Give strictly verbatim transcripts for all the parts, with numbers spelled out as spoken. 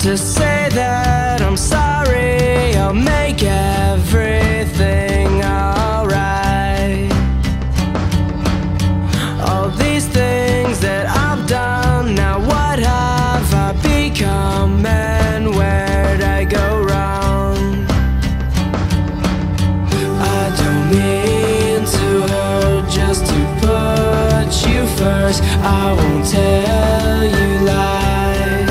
to say that I'm sorry. I'll make everything alright. All these things that I've done, now what have I become, and where'd I go wrong? I don't mean to hurt, just to put you first. I won't tell you lies.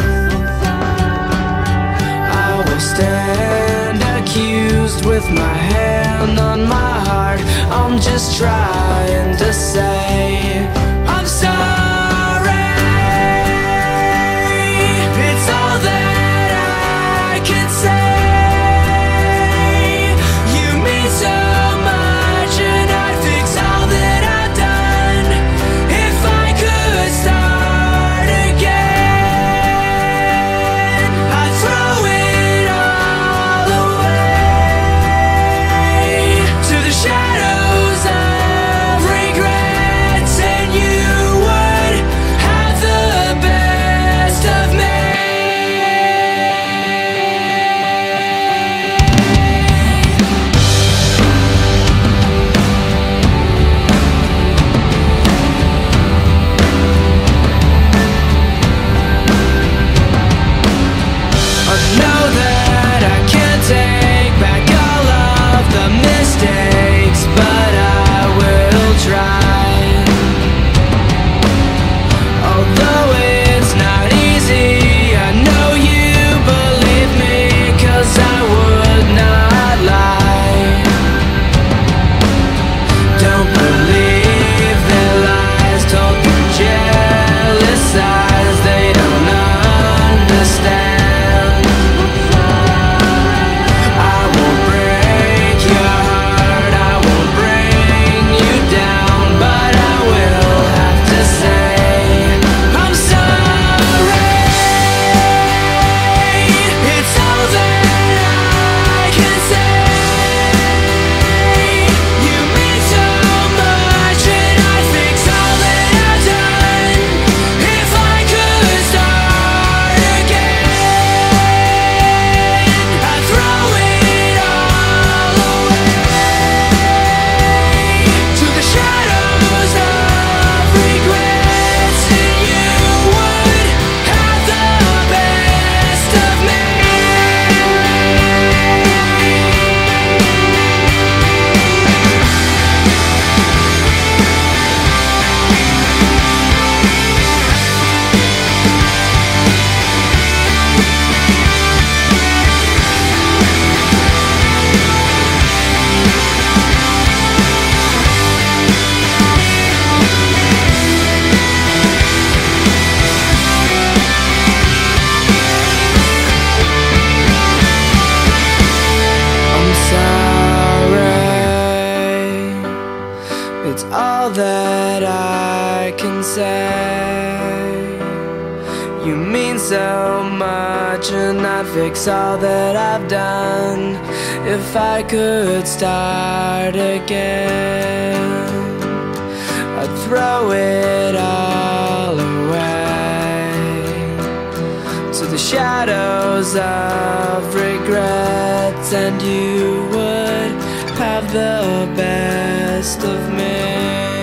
I will stand accused with my hand on my heart. I'm just trying to say I'm sorry. It's all that I can say. You mean so much, and I'd fix all that I've done if I could start again. I'd throw it all away to the shadows of regrets, and you would have the best of me. I know that I can't take back all of the mistakes, but I will try. Although it's not easy, I know you believe me, 'cause I would not lie. Don't believe their lies told through jealous eyes. They don't understand. I won't break your heart, I won't bring you down, but I will have to say I'm sorry. It's all that I can say. You mean so much, and I'd fix all that I've done if I could start again. I'd throw it all away to the shadows of regrets, and you would have the best of me. I'm sorry. It's all that I can say. You mean so much, and I'd fix all that I've done if I could start again. I'd throw it all away to the shadows of regrets, and you would have the best of me.